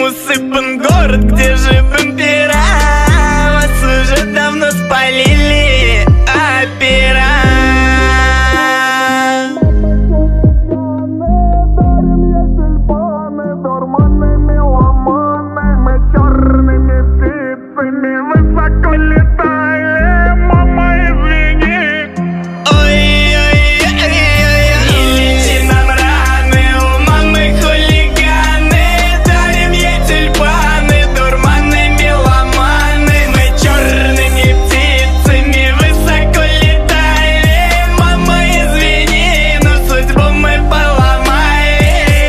усыпан город, где же бампера? Вас уже давно спалили опера. Высоко летали, мама, извини. Ой-ой-ой-ой-ой, не лечи нам раны, у мамы хулиганы. Дарим ей тюльпаны, дурманы, меломаны. Мы черными птицами высоко летали. Мама, извини, но судьбу мы поломали.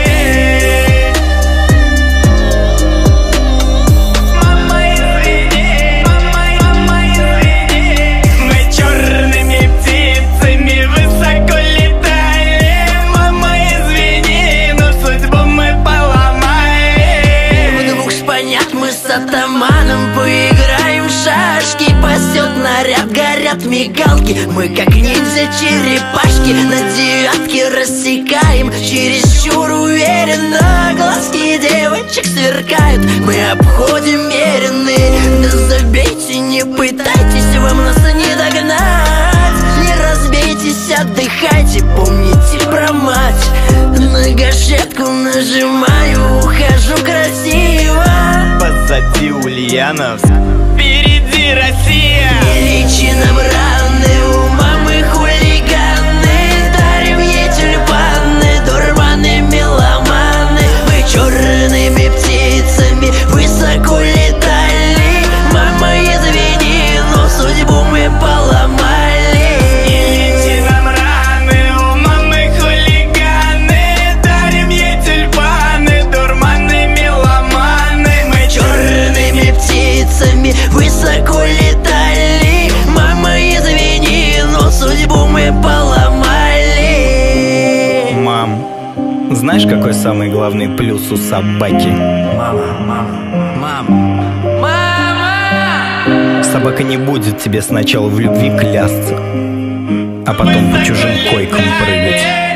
Мама, извини, мама, извини. Мы черными птицами высоко летали. Мама, извини, но судьбу мы поломали. В двух шпанят мы с атаманом поиграем в шашки. Пасет наряд, горят мигалки. Мы как ниндзя-черепашки на девятке рассекаем. Чересчур уверенно глазки девочек сверкают. Мы обходим меренные. Да забейте, не пытайтесь, вам нас не догнать. Не разбейтесь, отдыхайте, помните про мать. На гашетку нажимаю, ухожу красиво. Позади Ульяновск, впереди Россия. Не лечи нам раны, у мамы хулиганы. Дарим ей тюльпаны, дурманы, меломаны. Мы черными птицами высоко летали. Мама, извини, но судьбу мы поломали. Не лечи нам раны, у мамы хулиганы. Дарим ей тюльпаны, дурманы, меломаны. Мы Черными птицами высоко летали. Мама, извини, но судьбу мы поломали. Мам, знаешь, какой самый главный плюс у собаки? Мама. Собака не будет тебе сначала в любви клясться, а потом по чужим койкам прыгать.